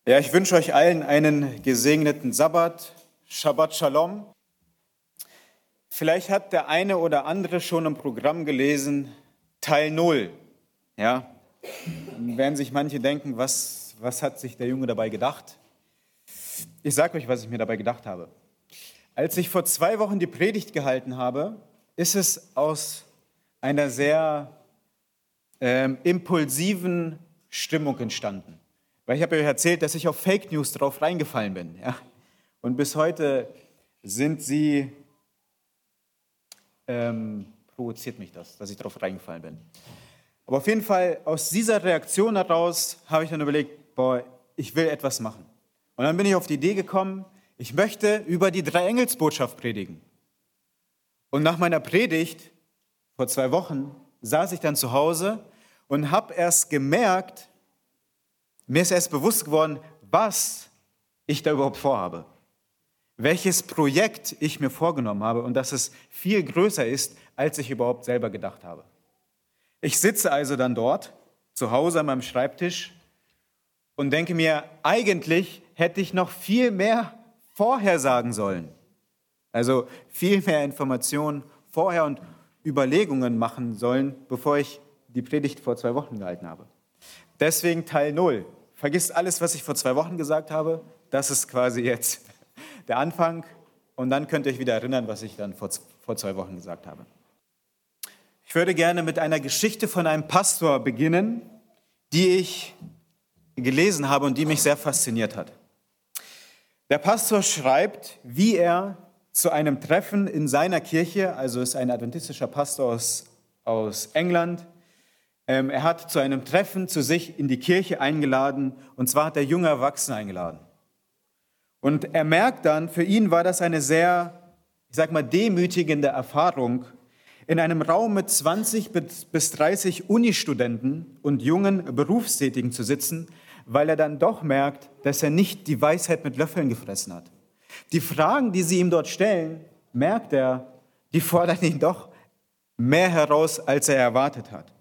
Ja, ich wünsche euch allen einen gesegneten Sabbat, Shabbat Shalom. Vielleicht hat der eine oder andere schon im Programm gelesen, Teil 0. Ja, dann werden sich manche denken, was hat sich der Junge dabei gedacht? Ich sage euch, was ich mir dabei gedacht habe. Als ich vor 2 Wochen die Predigt gehalten habe, ist es aus einer sehr impulsiven Stimmung entstanden. Weil ich habe euch erzählt, dass ich auf Fake News drauf reingefallen bin. Ja? Und bis heute sind sie, provoziert mich das, dass ich drauf reingefallen bin. Aber auf jeden Fall, aus dieser Reaktion heraus habe ich dann überlegt, ich will etwas machen. Und dann bin ich auf die Idee gekommen, ich möchte über die Dreieengelsbotschaft predigen. Und nach meiner Predigt vor 2 Wochen saß ich dann zu Hause und habe erst gemerkt, mir ist erst bewusst geworden, was ich da überhaupt vorhabe. Welches Projekt ich mir vorgenommen habe und dass es viel größer ist, als ich überhaupt selber gedacht habe. Ich sitze also dann dort, zu Hause an meinem Schreibtisch und denke mir, eigentlich hätte ich noch viel mehr vorher sagen sollen. Also viel mehr Informationen vorher und Überlegungen machen sollen, bevor ich die Predigt vor 2 Wochen gehalten habe. Deswegen Teil 0. Vergisst alles, was ich vor 2 Wochen gesagt habe. Das ist quasi jetzt der Anfang. Und dann könnt ihr euch wieder erinnern, was ich dann vor 2 Wochen gesagt habe. Ich würde gerne mit einer Geschichte von einem Pastor beginnen, die ich gelesen habe und die mich sehr fasziniert hat. Der Pastor schreibt, wie er zu einem Treffen in seiner Kirche, also ist ein adventistischer Pastor aus England, er hat zu einem Treffen zu sich in die Kirche eingeladen, und zwar hat er junge Erwachsene eingeladen. Und er merkt dann, für ihn war das eine sehr, demütigende Erfahrung, in einem Raum mit 20 bis 30 Unistudenten und jungen Berufstätigen zu sitzen, weil er dann doch merkt, dass er nicht die Weisheit mit Löffeln gefressen hat. Die Fragen, die sie ihm dort stellen, merkt er, die fordern ihn doch mehr heraus, als er erwartet hat.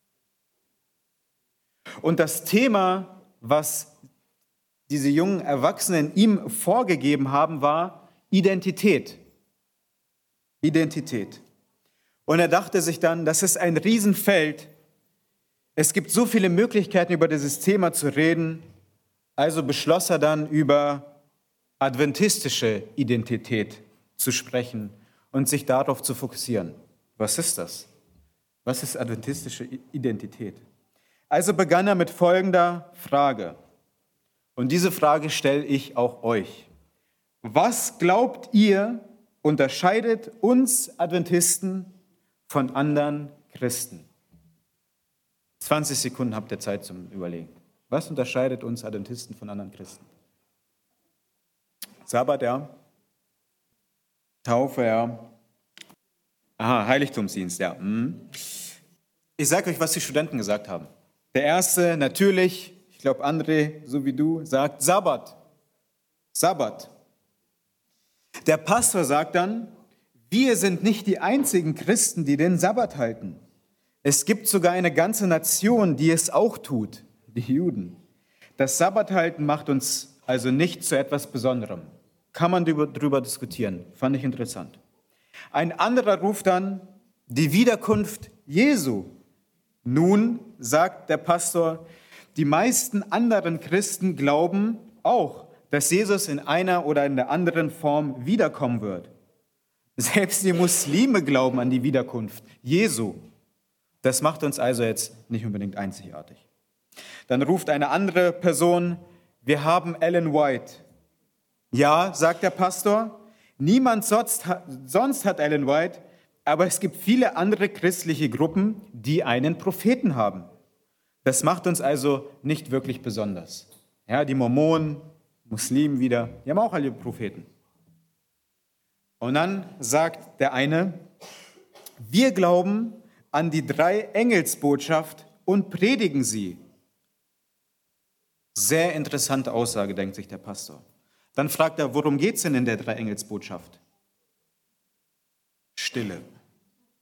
Und das Thema, was diese jungen Erwachsenen ihm vorgegeben haben, war Identität. Identität. Und er dachte sich dann, das ist ein Riesenfeld. Es gibt so viele Möglichkeiten, über dieses Thema zu reden. Also beschloss er dann, über adventistische Identität zu sprechen und sich darauf zu fokussieren. Was ist das? Was ist adventistische Identität? Also begann er mit folgender Frage. Und diese Frage stelle ich auch euch. Was glaubt ihr, unterscheidet uns Adventisten von anderen Christen? 20 Sekunden habt ihr Zeit zum Überlegen. Was unterscheidet uns Adventisten von anderen Christen? Sabbat, ja. Taufe, ja. Aha, Heiligtumsdienst, ja. Ich sage euch, was die Studenten gesagt haben. Der erste, natürlich, ich glaube André, so wie du, sagt Sabbat. Sabbat. Der Pastor sagt dann, wir sind nicht die einzigen Christen, die den Sabbat halten. Es gibt sogar eine ganze Nation, die es auch tut, die Juden. Das Sabbathalten macht uns also nicht zu etwas Besonderem. Kann man darüber diskutieren, fand ich interessant. Ein anderer ruft dann, die Wiederkunft Jesu. Nun, sagt der Pastor, die meisten anderen Christen glauben auch, dass Jesus in einer oder in der anderen Form wiederkommen wird. Selbst die Muslime glauben an die Wiederkunft Jesu. Das macht uns also jetzt nicht unbedingt einzigartig. Dann ruft eine andere Person, wir haben Ellen White. Ja, sagt der Pastor, niemand sonst hat Ellen White, aber es gibt viele andere christliche Gruppen, die einen Propheten haben. Das macht uns also nicht wirklich besonders. Ja, die Mormonen, Muslimen wieder, die haben auch alle Propheten. Und dann sagt der eine, wir glauben an die Dreieengelsbotschaft und predigen sie. Sehr interessante Aussage, denkt sich der Pastor. Dann fragt er, worum geht es denn in der Dreieengelsbotschaft? Stille.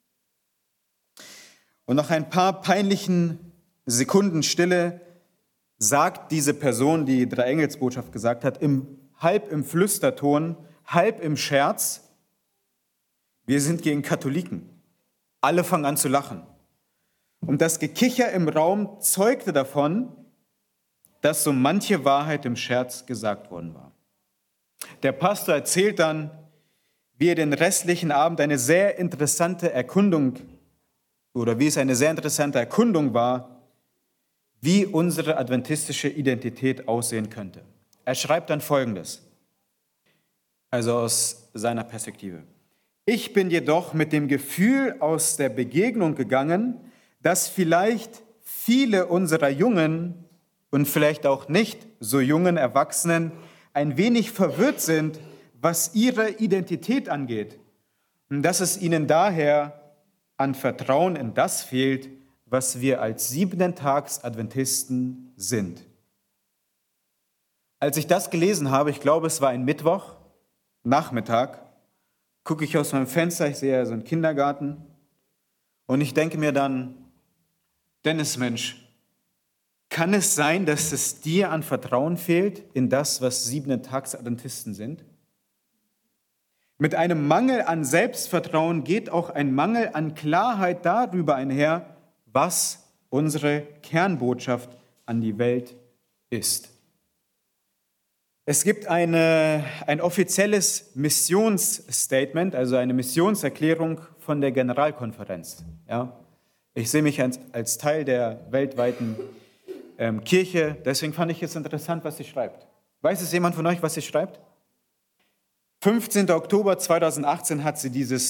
Und nach ein paar peinlichen Sekunden Stille sagt diese Person, die Dreiengelsbotschaft gesagt hat, halb im Flüsterton, halb im Scherz, wir sind gegen Katholiken. Alle fangen an zu lachen. Und das Gekicher im Raum zeugte davon, dass so manche Wahrheit im Scherz gesagt worden war. Der Pastor erzählt dann, wie er den restlichen Abend eine sehr interessante Erkundung, oder wie es eine sehr interessante Erkundung war, wie unsere adventistische Identität aussehen könnte. Er schreibt dann Folgendes, also aus seiner Perspektive. Ich bin jedoch mit dem Gefühl aus der Begegnung gegangen, dass vielleicht viele unserer jungen und vielleicht auch nicht so jungen Erwachsenen ein wenig verwirrt sind, was ihre Identität angeht. Und dass es ihnen daher an Vertrauen in das fehlt, was wir als Siebentags-Adventisten sind. Als ich das gelesen habe, ich glaube, es war ein Mittwoch, Nachmittag, gucke ich aus meinem Fenster, ich sehe so einen Kindergarten und ich denke mir dann, Dennis, Mensch, kann es sein, dass es dir an Vertrauen fehlt in das, was Siebentags-Adventisten sind? Mit einem Mangel an Selbstvertrauen geht auch ein Mangel an Klarheit darüber einher, was unsere Kernbotschaft an die Welt ist. Es gibt ein offizielles Missionsstatement, also eine Missionserklärung von der Generalkonferenz. Ja? Ich sehe mich als Teil der weltweiten Kirche, deswegen fand ich es interessant, was sie schreibt. Weiß es jemand von euch, was sie schreibt? 15. Oktober 2018 hat sie diese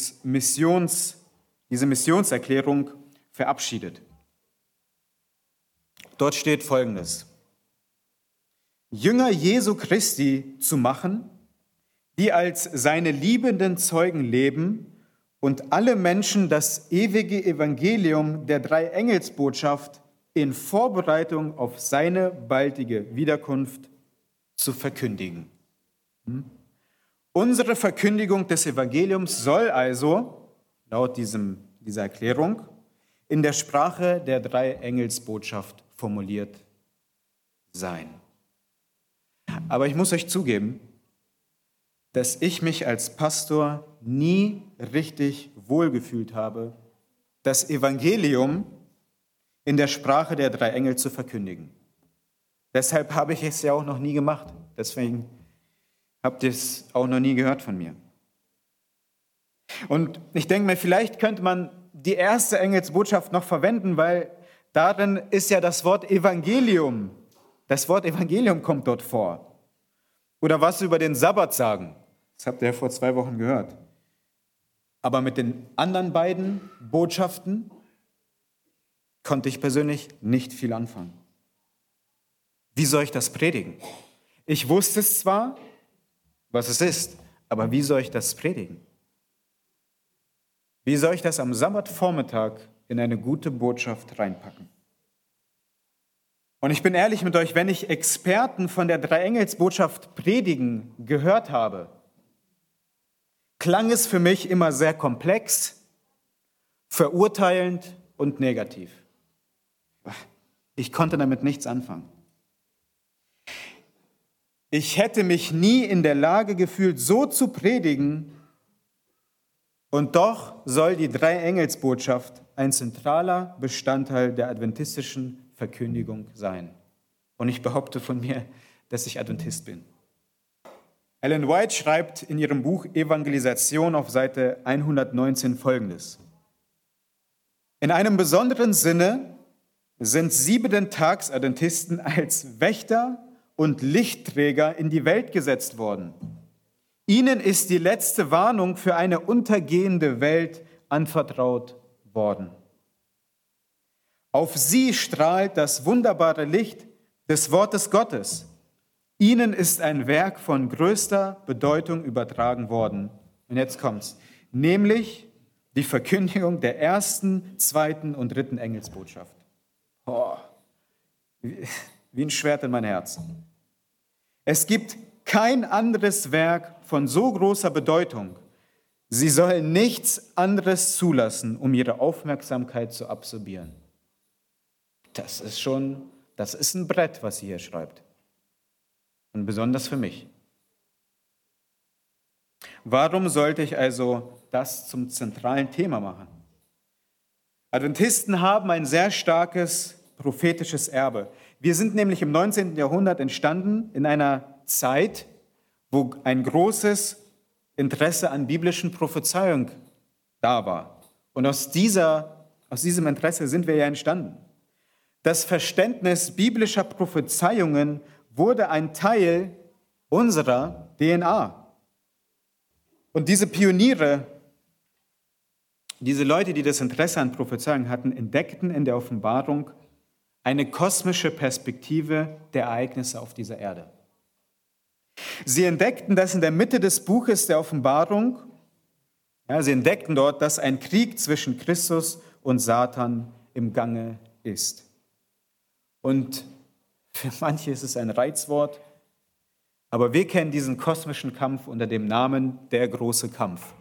Missionserklärung verabschiedet. Dort steht Folgendes: Jünger Jesu Christi zu machen, die als seine liebenden Zeugen leben und alle Menschen das ewige Evangelium der Dreiengelsbotschaft in Vorbereitung auf seine baldige Wiederkunft zu verkündigen. Unsere Verkündigung des Evangeliums soll also, laut dieser Erklärung, in der Sprache der Dreiengelsbotschaft formuliert sein. Aber ich muss euch zugeben, dass ich mich als Pastor nie richtig wohlgefühlt habe, das Evangelium in der Sprache der drei Engel zu verkündigen. Deshalb habe ich es ja auch noch nie gemacht. Deswegen habt ihr es auch noch nie gehört von mir. Und ich denke mir, vielleicht könnte man die erste Engelsbotschaft noch verwenden, weil darin ist ja das Wort Evangelium. Das Wort Evangelium kommt dort vor. Oder was über den Sabbat sagen. Das habt ihr ja vor 2 Wochen gehört. Aber mit den anderen beiden Botschaften konnte ich persönlich nicht viel anfangen. Wie soll ich das predigen? Ich wusste es zwar, was es ist, aber wie soll ich das predigen? Wie soll ich das am Sabbatvormittag in eine gute Botschaft reinpacken? Und ich bin ehrlich mit euch, wenn ich Experten von der Dreiengelsbotschaft predigen gehört habe, klang es für mich immer sehr komplex, verurteilend und negativ. Ich konnte damit nichts anfangen. Ich hätte mich nie in der Lage gefühlt, so zu predigen, und doch soll die Dreiengelsbotschaft ein zentraler Bestandteil der adventistischen Verkündigung sein. Und ich behaupte von mir, dass ich Adventist bin. Ellen White schreibt in ihrem Buch Evangelisation auf Seite 119 Folgendes: In einem besonderen Sinne sind Siebentags-Adventisten als Wächter und Lichtträger in die Welt gesetzt worden. Ihnen ist die letzte Warnung für eine untergehende Welt anvertraut worden. Auf sie strahlt das wunderbare Licht des Wortes Gottes. Ihnen ist ein Werk von größter Bedeutung übertragen worden. Und jetzt kommt's, nämlich die Verkündigung der ersten, zweiten und dritten Engelsbotschaft. Oh, wie ein Schwert in mein Herz. Es gibt kein anderes Werk von so großer Bedeutung. Sie sollen nichts anderes zulassen, um ihre Aufmerksamkeit zu absorbieren. Das das ist ein Brett, was sie hier schreibt. Und besonders für mich. Warum sollte ich also das zum zentralen Thema machen? Adventisten haben ein sehr starkes prophetisches Erbe. Wir sind nämlich im 19. Jahrhundert entstanden in einer Zeit, wo ein großes Interesse an biblischen Prophezeiung da war. Und aus diesem Interesse sind wir ja entstanden. Das Verständnis biblischer Prophezeiungen wurde ein Teil unserer DNA. Und diese Pioniere, diese Leute, die das Interesse an Prophezeiungen hatten, entdeckten in der Offenbarung eine kosmische Perspektive der Ereignisse auf dieser Erde. Sie entdeckten, dass in der Mitte des Buches der Offenbarung, sie entdeckten dort, dass ein Krieg zwischen Christus und Satan im Gange ist. Und für manche ist es ein Reizwort, aber wir kennen diesen kosmischen Kampf unter dem Namen der große Kampf.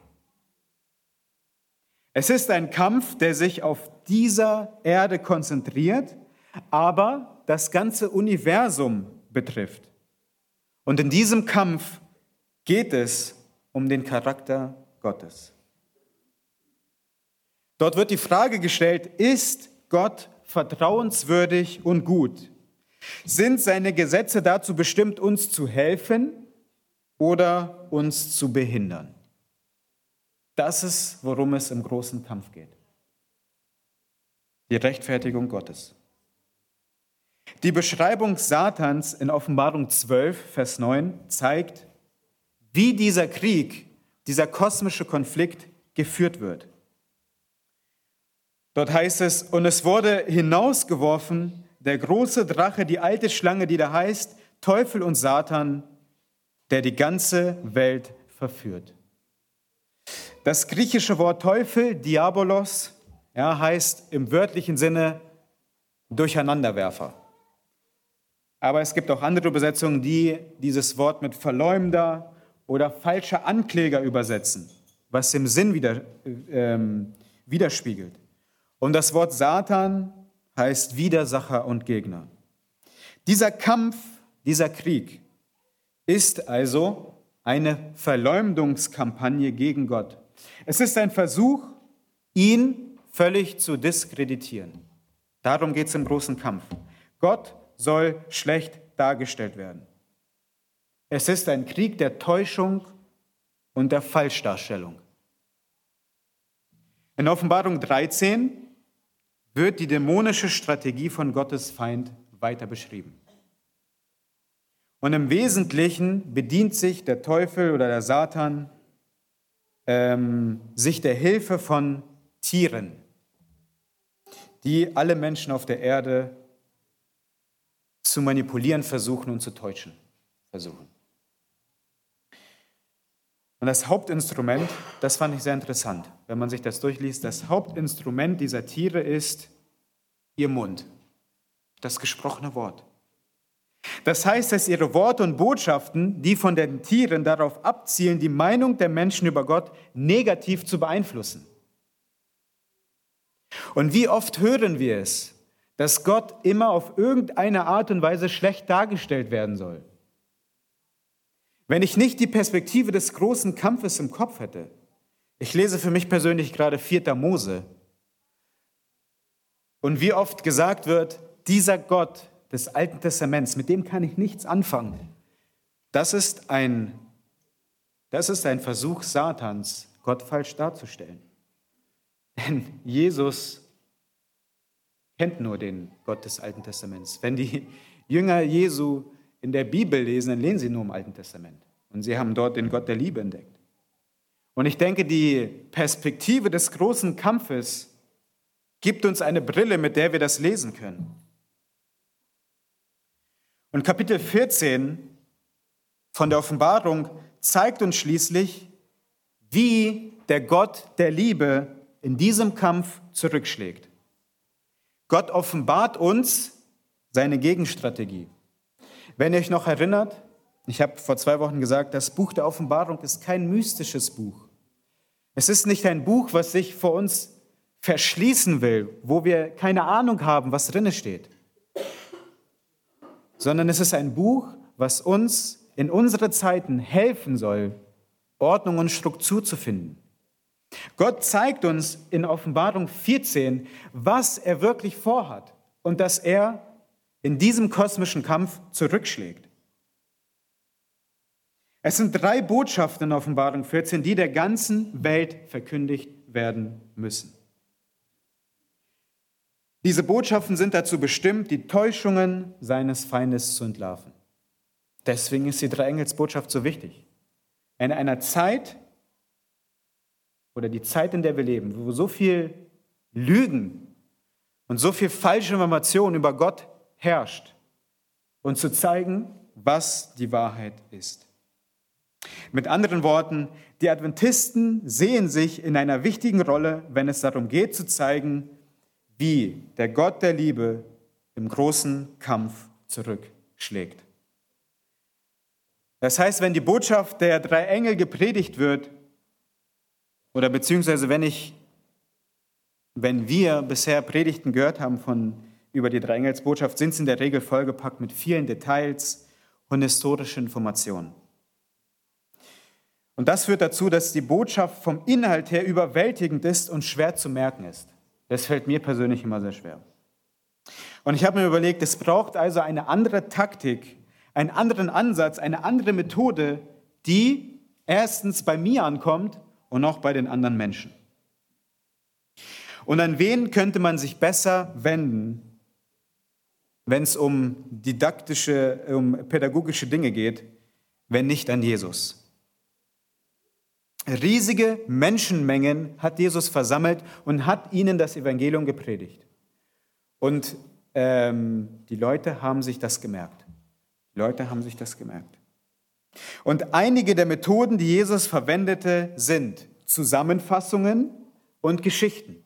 Es ist ein Kampf, der sich auf dieser Erde konzentriert, aber das ganze Universum betrifft. Und in diesem Kampf geht es um den Charakter Gottes. Dort wird die Frage gestellt, ist Gott vertrauenswürdig und gut? Sind seine Gesetze dazu bestimmt, uns zu helfen oder uns zu behindern? Das ist, worum es im großen Kampf geht. Die Rechtfertigung Gottes. Die Beschreibung Satans in Offenbarung 12, Vers 9 zeigt, wie dieser Krieg, dieser kosmische Konflikt geführt wird. Dort heißt es, und es wurde hinausgeworfen, der große Drache, die alte Schlange, die da heißt, Teufel und Satan, der die ganze Welt verführt. Das griechische Wort Teufel, Diabolos, heißt im wörtlichen Sinne Durcheinanderwerfer. Aber es gibt auch andere Übersetzungen, die dieses Wort mit Verleumder oder falscher Ankläger übersetzen, was im Sinn widerspiegelt. Und das Wort Satan heißt Widersacher und Gegner. Dieser Kampf, dieser Krieg ist also eine Verleumdungskampagne gegen Gott. Es ist ein Versuch, ihn völlig zu diskreditieren. Darum geht es im großen Kampf. Gott soll schlecht dargestellt werden. Es ist ein Krieg der Täuschung und der Falschdarstellung. In Offenbarung 13 wird die dämonische Strategie von Gottes Feind weiter beschrieben. Und im Wesentlichen bedient sich der Teufel oder der Satan sich der Hilfe von Tieren, die alle Menschen auf der Erde zu manipulieren versuchen und zu täuschen versuchen. Und das Hauptinstrument, das fand ich sehr interessant, wenn man sich das durchliest, das Hauptinstrument dieser Tiere ist ihr Mund, das gesprochene Wort. Das heißt, dass ihre Worte und Botschaften, die von den Tieren darauf abzielen, die Meinung der Menschen über Gott negativ zu beeinflussen. Und wie oft hören wir es, dass Gott immer auf irgendeine Art und Weise schlecht dargestellt werden soll. Wenn ich nicht die Perspektive des großen Kampfes im Kopf hätte, ich lese für mich persönlich gerade 4. Mose, und wie oft gesagt wird, dieser Gott des Alten Testaments, mit dem kann ich nichts anfangen. Das ist ein Versuch Satans, Gott falsch darzustellen. Denn Jesus kennt nur den Gott des Alten Testaments. Wenn die Jünger Jesu in der Bibel lesen, dann lesen sie nur im Alten Testament. Und sie haben dort den Gott der Liebe entdeckt. Und ich denke, die Perspektive des großen Kampfes gibt uns eine Brille, mit der wir das lesen können. Und Kapitel 14 von der Offenbarung zeigt uns schließlich, wie der Gott der Liebe in diesem Kampf zurückschlägt. Gott offenbart uns seine Gegenstrategie. Wenn ihr euch noch erinnert, ich habe vor 2 Wochen gesagt, das Buch der Offenbarung ist kein mystisches Buch. Es ist nicht ein Buch, was sich vor uns verschließen will, wo wir keine Ahnung haben, was drin steht. sondern es ist ein Buch, was uns in unsere Zeiten helfen soll, Ordnung und Struktur zu finden. Gott zeigt uns in Offenbarung 14, was er wirklich vorhat und dass er in diesem kosmischen Kampf zurückschlägt. Es sind 3 Botschaften in Offenbarung 14, die der ganzen Welt verkündigt werden müssen. Diese Botschaften sind dazu bestimmt, die Täuschungen seines Feindes zu entlarven. Deswegen ist die Dreieingelsbotschaft so wichtig. In einer Zeit, oder die Zeit, in der wir leben, wo so viel Lügen und so viel falsche Information über Gott herrscht, und zu zeigen, was die Wahrheit ist. Mit anderen Worten, die Adventisten sehen sich in einer wichtigen Rolle, wenn es darum geht, zu zeigen, wie der Gott der Liebe im großen Kampf zurückschlägt. Das heißt, wenn die Botschaft der 3 Engel gepredigt wird, oder beziehungsweise wenn wir bisher Predigten gehört haben über die 3 Engelsbotschaft, sind sie in der Regel vollgepackt mit vielen Details und historischen Informationen. Und das führt dazu, dass die Botschaft vom Inhalt her überwältigend ist und schwer zu merken ist. Das fällt mir persönlich immer sehr schwer. Und ich habe mir überlegt, es braucht also eine andere Taktik, einen anderen Ansatz, eine andere Methode, die erstens bei mir ankommt und auch bei den anderen Menschen. Und an wen könnte man sich besser wenden, wenn es um pädagogische Dinge geht, wenn nicht an Jesus? Riesige Menschenmengen hat Jesus versammelt und hat ihnen das Evangelium gepredigt. Und die Leute haben sich das gemerkt. Und einige der Methoden, die Jesus verwendete, sind Zusammenfassungen und Geschichten.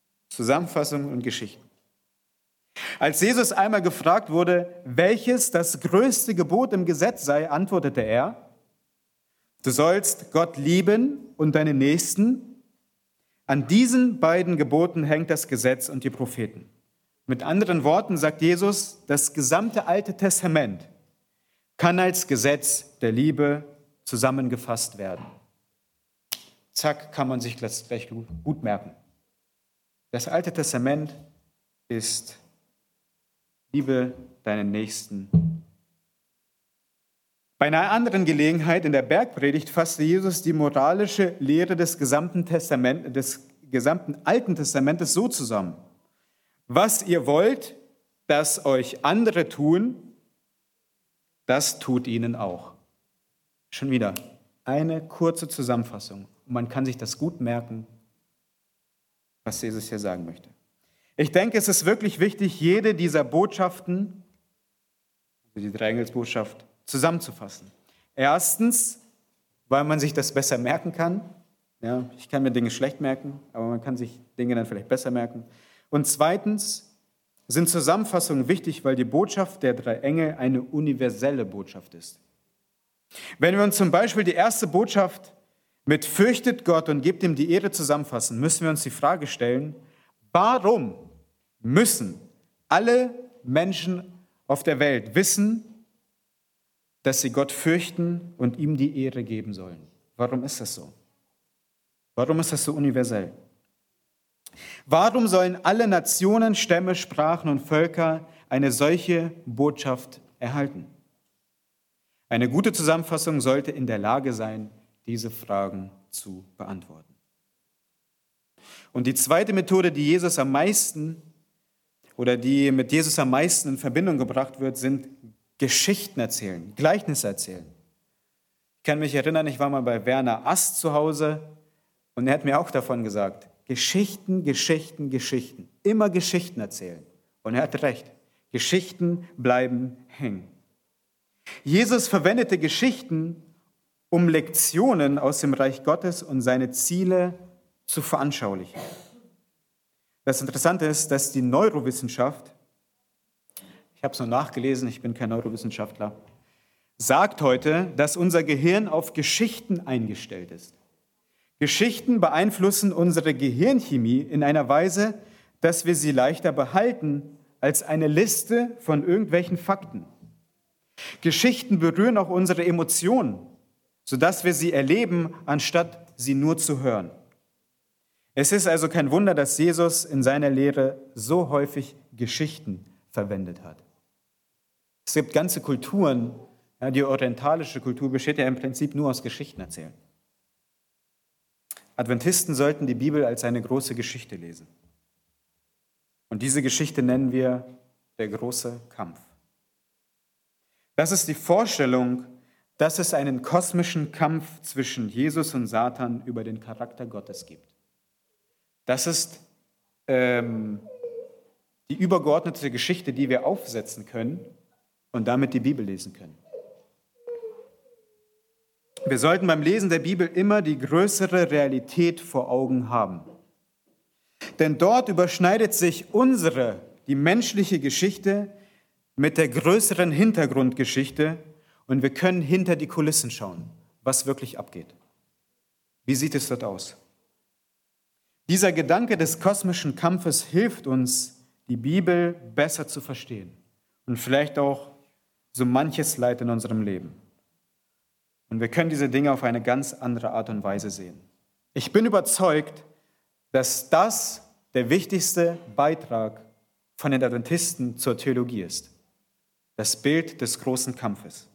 Als Jesus einmal gefragt wurde, welches das größte Gebot im Gesetz sei, antwortete er: Du sollst Gott lieben und deinen Nächsten. An diesen beiden Geboten hängt das Gesetz und die Propheten. Mit anderen Worten sagt Jesus, das gesamte Alte Testament kann als Gesetz der Liebe zusammengefasst werden. Zack, kann man sich gleich gut merken. Das Alte Testament ist: Liebe deinen Nächsten. Bei einer anderen Gelegenheit in der Bergpredigt fasste Jesus die moralische Lehre des gesamten Alten Testamentes so zusammen: Was ihr wollt, dass euch andere tun, das tut ihnen auch. Schon wieder eine kurze Zusammenfassung. Und man kann sich das gut merken, was Jesus hier sagen möchte. Ich denke, es ist wirklich wichtig, jede dieser Botschaften, also die 3 Engelsbotschaft, zusammenzufassen. Erstens, weil man sich das besser merken kann. Ja, ich kann mir Dinge schlecht merken, aber man kann sich Dinge dann vielleicht besser merken. Und zweitens sind Zusammenfassungen wichtig, weil die Botschaft der 3 Engel eine universelle Botschaft ist. Wenn wir uns zum Beispiel die erste Botschaft mit Fürchtet Gott und gebt ihm die Ehre zusammenfassen, müssen wir uns die Frage stellen, warum müssen alle Menschen auf der Welt wissen, dass sie Gott fürchten und ihm die Ehre geben sollen? Warum ist das so? Warum ist das so universell? Warum sollen alle Nationen, Stämme, Sprachen und Völker eine solche Botschaft erhalten? Eine gute Zusammenfassung sollte in der Lage sein, diese Fragen zu beantworten. Und die zweite Methode, die mit Jesus am meisten in Verbindung gebracht wird, sind Geschichten erzählen, Gleichnisse erzählen. Ich kann mich erinnern, ich war mal bei Werner Ast zu Hause und er hat mir auch davon gesagt, Geschichten, Geschichten, Geschichten. Immer Geschichten erzählen. Und er hatte recht. Geschichten bleiben hängen. Jesus verwendete Geschichten, um Lektionen aus dem Reich Gottes und seine Ziele zu veranschaulichen. Das Interessante ist, dass die Neurowissenschaft, ich habe es nur nachgelesen, ich bin kein Neurowissenschaftler, sagt heute, dass unser Gehirn auf Geschichten eingestellt ist. Geschichten beeinflussen unsere Gehirnchemie in einer Weise, dass wir sie leichter behalten als eine Liste von irgendwelchen Fakten. Geschichten berühren auch unsere Emotionen, sodass wir sie erleben, anstatt sie nur zu hören. Es ist also kein Wunder, dass Jesus in seiner Lehre so häufig Geschichten verwendet hat. Es gibt ganze Kulturen, ja, die orientalische Kultur besteht ja im Prinzip nur aus Geschichten erzählen. Adventisten sollten die Bibel als eine große Geschichte lesen. Und diese Geschichte nennen wir der große Kampf. Das ist die Vorstellung, dass es einen kosmischen Kampf zwischen Jesus und Satan über den Charakter Gottes gibt. Das ist die übergeordnete Geschichte, die wir aufsetzen können und damit die Bibel lesen können. Wir sollten beim Lesen der Bibel immer die größere Realität vor Augen haben. Denn dort überschneidet sich die menschliche Geschichte mit der größeren Hintergrundgeschichte und wir können hinter die Kulissen schauen, was wirklich abgeht. Wie sieht es dort aus? Dieser Gedanke des kosmischen Kampfes hilft uns, die Bibel besser zu verstehen und vielleicht auch so manches Leid in unserem Leben. Und wir können diese Dinge auf eine ganz andere Art und Weise sehen. Ich bin überzeugt, dass das der wichtigste Beitrag von den Adventisten zur Theologie ist. Das Bild des großen Kampfes.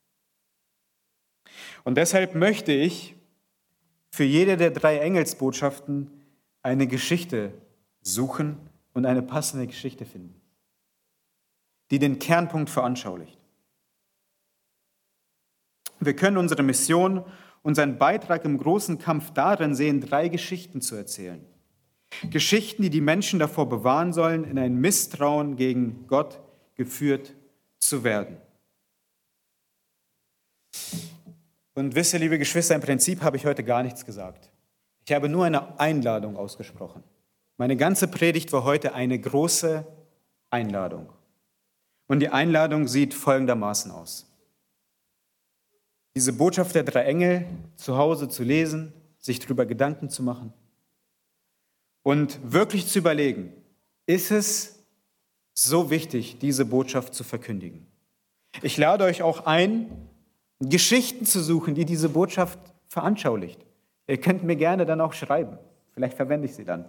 Und deshalb möchte ich für jede der 3 Engelsbotschaften eine Geschichte suchen und eine passende Geschichte finden, die den Kernpunkt veranschaulicht. Wir können unsere Mission, unseren Beitrag im großen Kampf darin sehen, 3 Geschichten zu erzählen. Geschichten, die die Menschen davor bewahren sollen, in ein Misstrauen gegen Gott geführt zu werden. Und wisst ihr, liebe Geschwister, im Prinzip habe ich heute gar nichts gesagt. Ich habe nur eine Einladung ausgesprochen. Meine ganze Predigt war heute eine große Einladung. Und die Einladung sieht folgendermaßen aus. Diese Botschaft der 3 Engel zu Hause zu lesen, sich darüber Gedanken zu machen und wirklich zu überlegen, ist es so wichtig, diese Botschaft zu verkündigen? Ich lade euch auch ein, Geschichten zu suchen, die diese Botschaft veranschaulicht. Ihr könnt mir gerne dann auch schreiben. Vielleicht verwende ich sie dann.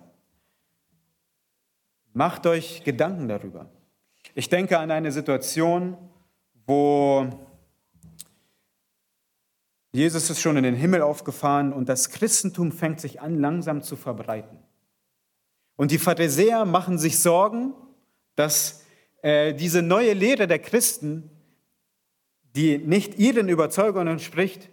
Macht euch Gedanken darüber. Ich denke an eine Situation, wo Jesus ist schon in den Himmel aufgefahren und das Christentum fängt sich an, langsam zu verbreiten. Und die Pharisäer machen sich Sorgen, dass diese neue Lehre der Christen, die nicht ihren Überzeugungen entspricht,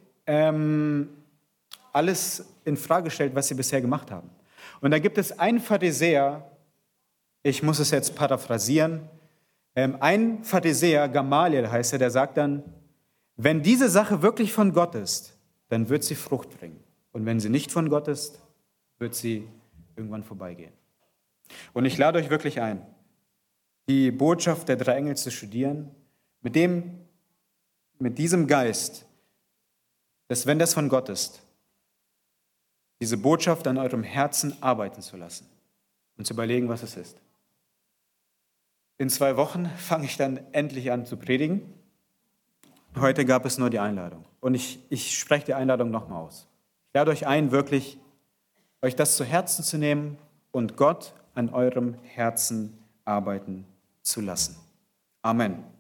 alles in Frage stellt, was sie bisher gemacht haben. Und da gibt es einen Pharisäer, ich muss es jetzt paraphrasieren, ein Pharisäer, Gamaliel heißt er, der sagt dann, wenn diese Sache wirklich von Gott ist, dann wird sie Frucht bringen. Und wenn sie nicht von Gott ist, wird sie irgendwann vorbeigehen. Und ich lade euch wirklich ein, die Botschaft der 3 Engel zu studieren, mit diesem Geist, dass wenn das von Gott ist, diese Botschaft an eurem Herzen arbeiten zu lassen und zu überlegen, was es ist. In 2 Wochen fange ich dann endlich an zu predigen. Heute gab es nur die Einladung. Und ich spreche die Einladung nochmal aus. Ich lade euch ein, wirklich euch das zu Herzen zu nehmen und Gott an eurem Herzen arbeiten zu lassen. Amen.